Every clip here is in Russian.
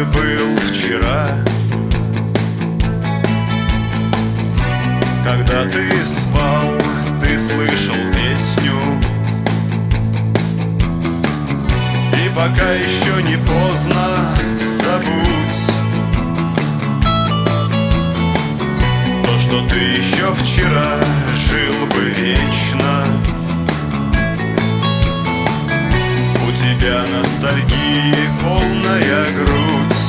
бы был вчера, когда ты спал, ты слышал песню. И пока еще не поздно, забудь то, что ты еще вчера жил бы вечно. У тебя ностальгии полная грудь.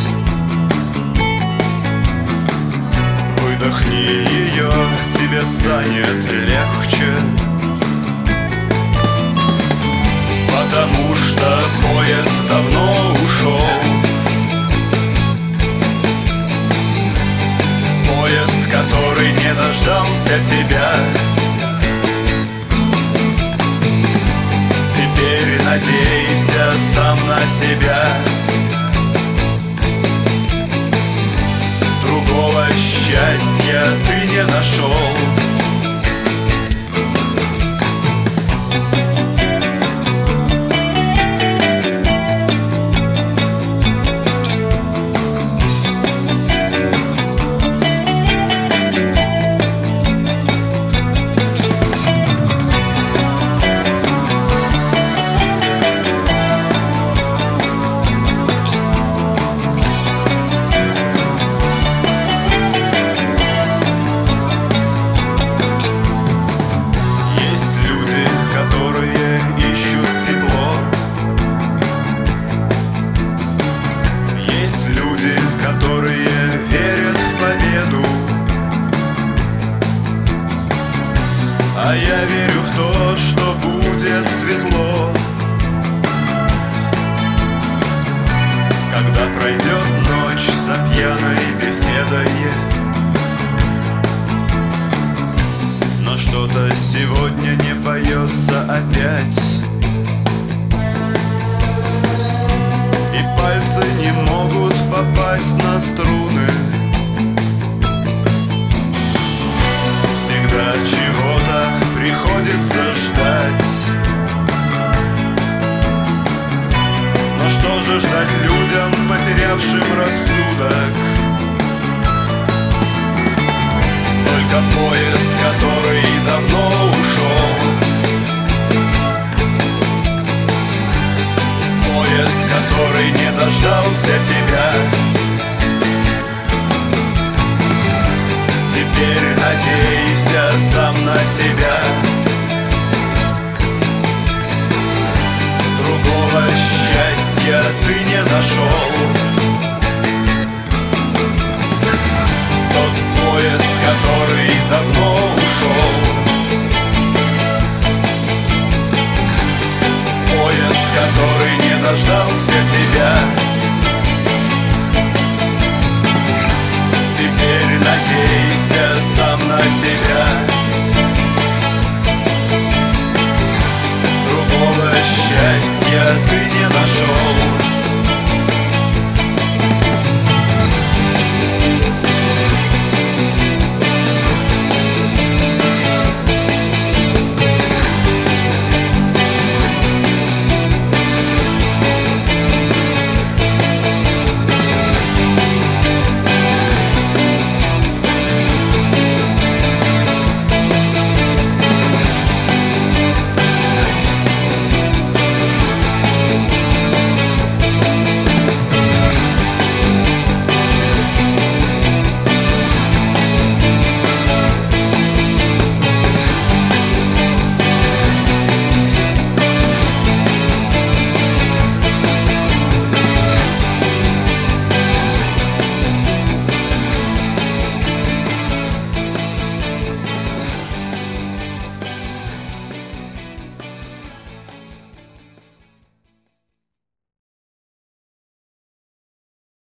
Выдохни ее, тебе станет легче, потому что поезд давно ушел. Поезд, который не дождался тебя. Теперь надейся сам на себя. Другого счастья ты не нашел. А я верю в то, что будет светло, когда пройдет ночь за пьяной беседой. Но что-то сегодня не поется опять, и пальцы не могут попасть на струны. Всегда чего-то приходится ждать. Но что же ждать людям, потерявшим рассудок? Только поезд, который давно ушел. Поезд, который не дождался тебя. Теперь надейся сам на себя. Другого счастья ты не нашел.